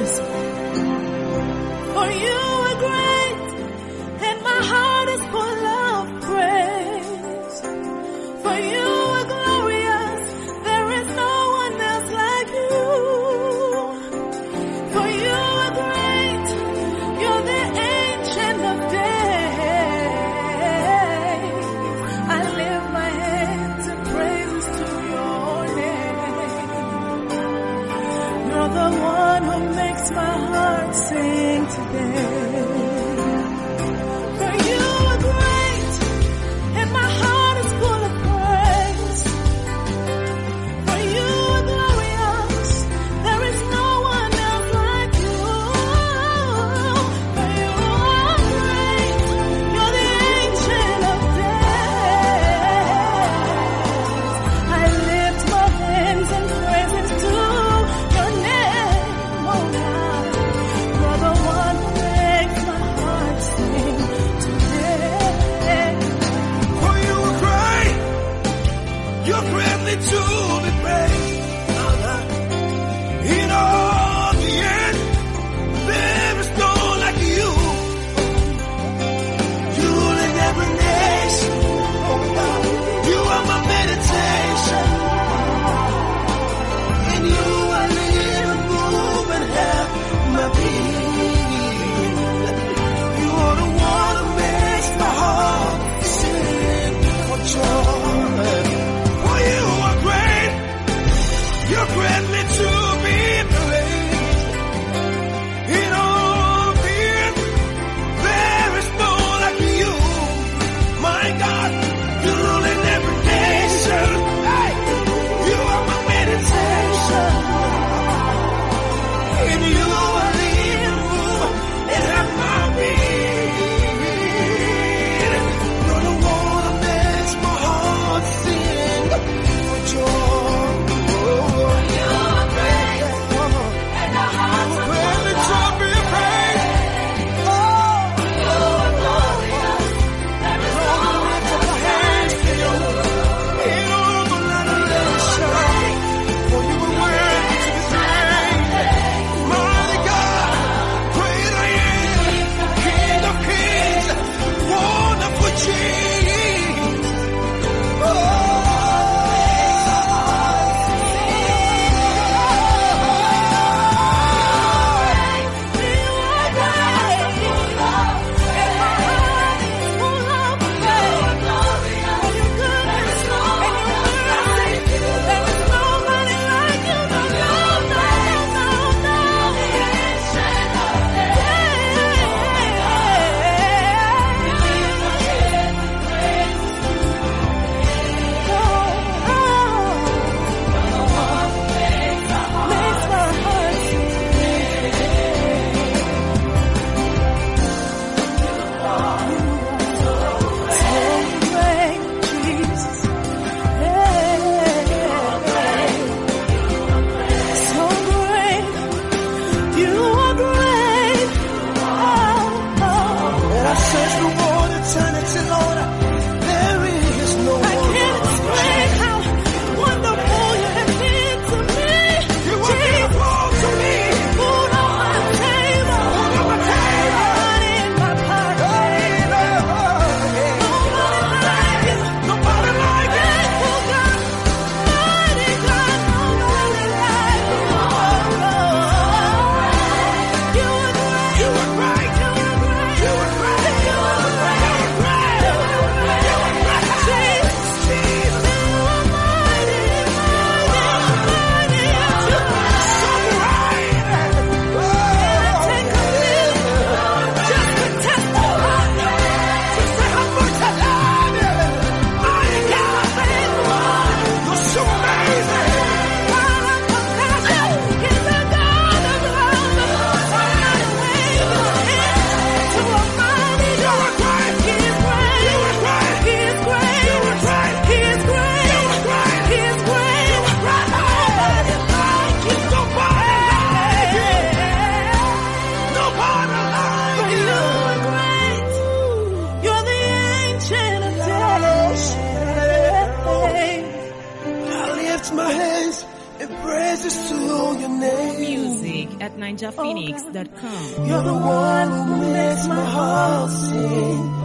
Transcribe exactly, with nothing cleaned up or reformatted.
this. For you are great, and my heart is full of praise. For you are glorious, there is no one else like you. For you are great, you're the ancient of days. I lift my hands in praises to your name. You're the one who makes my heart sing today. For you are great, and my heart is full of praise. For you are glorious, there is no one else like you. For you are great, you're the ancient of days. I lift my hands in praises to your name, oh God. You're the one who makes my heart sing today. For you are great, you're greatly to be praised. In all the earth, there is no like you. You rule in every nation. You are my meditation. In you I live and move and have my being. You are the one who makes my heart sing for joy. For you are great, you're greatly to be praised. In all the earth, there is no like you. My God, you rule in every nation. Hey, you are my meditation. In you I live, move, and have my being. You're the one who makes my heart sing for joy. You are great, and our hearts are greatly to be praised. Oh, you are glorious. There is no one else like you. In all my adoration, for you are worthy to be praised. Mighty God, great I am, King of kings, wonderful Jesus. Oh, and I search the world eternity, Lord, there is no one like you. You are beautiful to me. Food on my table. Nobody like you. You are great. You are great. You are great. at ninja phoenix dot com. You're the one who makes my heart sing.